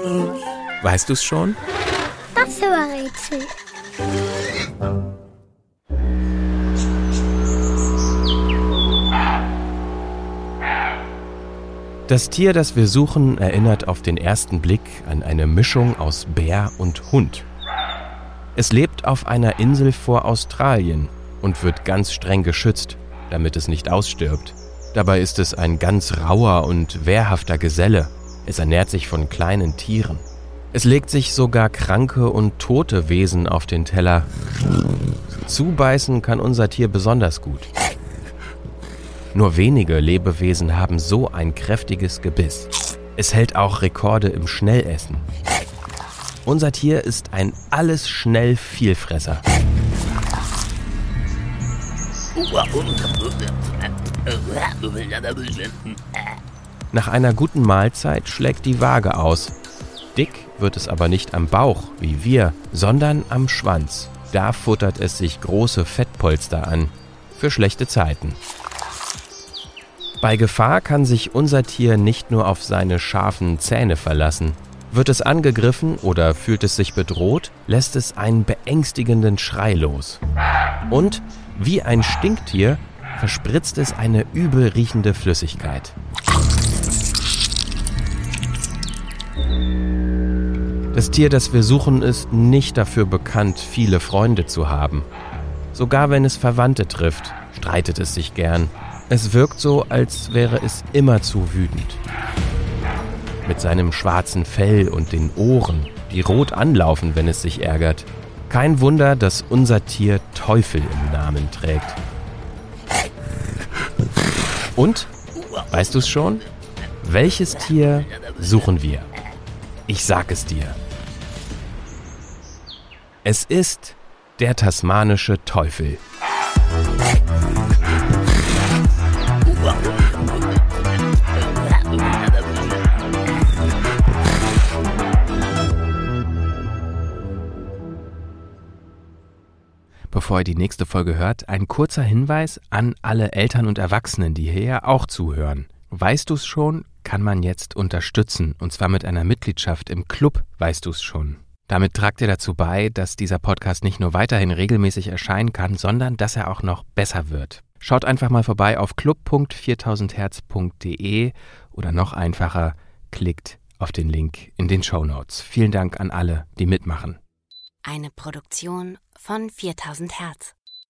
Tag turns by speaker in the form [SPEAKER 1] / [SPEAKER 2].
[SPEAKER 1] Weißt du's schon?
[SPEAKER 2] Das Rätsel.
[SPEAKER 1] Das Tier, das wir suchen, erinnert auf den ersten Blick an eine Mischung aus Bär und Hund. Es lebt auf einer Insel vor Australien und wird ganz streng geschützt, damit es nicht ausstirbt. Dabei ist es ein ganz rauer und wehrhafter Geselle. Es ernährt sich von kleinen Tieren. Es legt sich sogar kranke und tote Wesen auf den Teller. Zubeißen kann unser Tier besonders gut. Nur wenige Lebewesen haben so ein kräftiges Gebiss. Es hält auch Rekorde im Schnellessen. Unser Tier ist ein Alles-Schnell-Vielfresser. Nach einer guten Mahlzeit schlägt die Waage aus. Dick wird es aber nicht am Bauch, wie wir, sondern am Schwanz. Da futtert es sich große Fettpolster an. Für schlechte Zeiten. Bei Gefahr kann sich unser Tier nicht nur auf seine scharfen Zähne verlassen. Wird es angegriffen oder fühlt es sich bedroht, lässt es einen beängstigenden Schrei los. Und, wie ein Stinktier, verspritzt es eine übel riechende Flüssigkeit. Das Tier, das wir suchen, ist nicht dafür bekannt, viele Freunde zu haben. Sogar wenn es Verwandte trifft, streitet es sich gern. Es wirkt so, als wäre es immerzu wütend. Mit seinem schwarzen Fell und den Ohren, die rot anlaufen, wenn es sich ärgert. Kein Wunder, dass unser Tier Teufel im Namen trägt. Und, weißt du's schon? Welches Tier suchen wir? Ich sag es dir. Es ist der tasmanische Teufel. Bevor ihr die nächste Folge hört, ein kurzer Hinweis an alle Eltern und Erwachsenen, die hier ja auch zuhören. Weißt du's schon, kann man jetzt unterstützen, und zwar mit einer Mitgliedschaft im Club Weißt du's schon. Damit tragt ihr dazu bei, dass dieser Podcast nicht nur weiterhin regelmäßig erscheinen kann, sondern dass er auch noch besser wird. Schaut einfach mal vorbei auf club.4000herz.de oder noch einfacher, klickt auf den Link in den Shownotes. Vielen Dank an alle, die mitmachen.
[SPEAKER 3] Eine Produktion von 4000 Hertz.